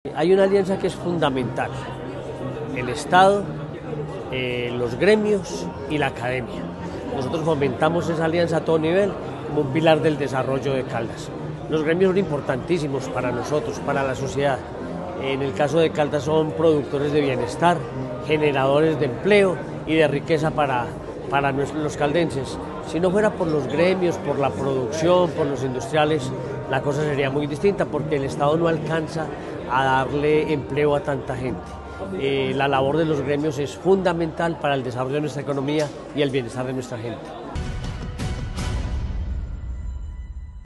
Hay una alianza que es fundamental, el Estado, los gremios y la academia. Nosotros fomentamos esa alianza a todo nivel como un pilar del desarrollo de Caldas. Los gremios son importantísimos para nosotros, para la sociedad. En el caso de Caldas son productores de bienestar, generadores de empleo y de riqueza para los caldenses. Si no fuera por los gremios, por la producción, por los industriales, la cosa sería muy distinta porque el Estado no alcanza a darle empleo a tanta gente. La labor de los gremios es fundamental para el desarrollo de nuestra economía y el bienestar de nuestra gente.